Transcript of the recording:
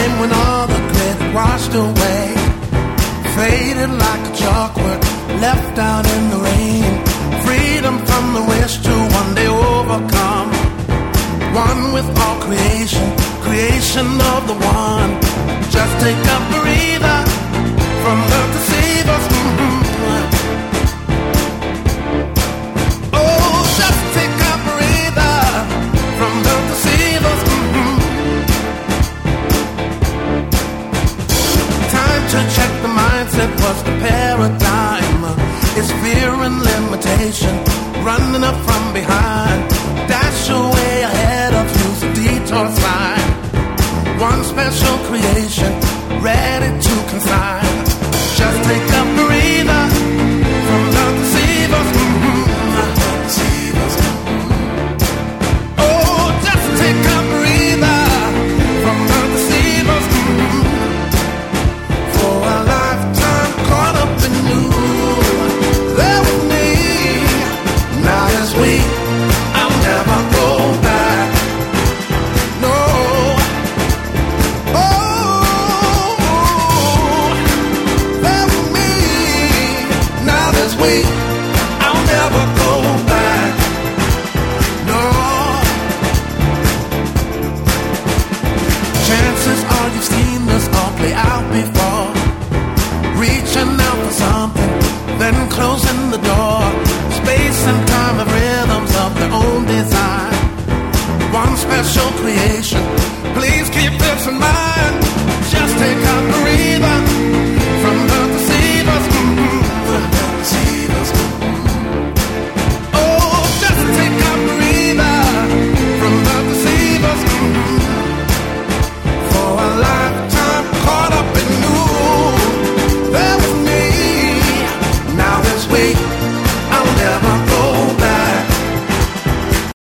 when all the grit washed away, faded like a chalkwork left out in the rain. Freedom from the wish to one day overcome, one with all creation, creation of the one. Just take a breather from earth to save us. Oh, just take a breather from earth to save us. Time to check the mindset, what's the paradigm? It's fear and limitation, running up from behind. Dash away ahead of you's a detour sign. One special creation, ready to consign. Just take a breather from the deceivers. Oh, just take a breather from the deceivers. For a lifetime caught up in you, there with me. Now as we, I'll never go back. No. I'll never go back. No. Chances are you've seen this all play out before. Reaching out for something, then closing the door. Space and time have rhythms of their own design. One special creation. Please keep this in mind. Just take a breath.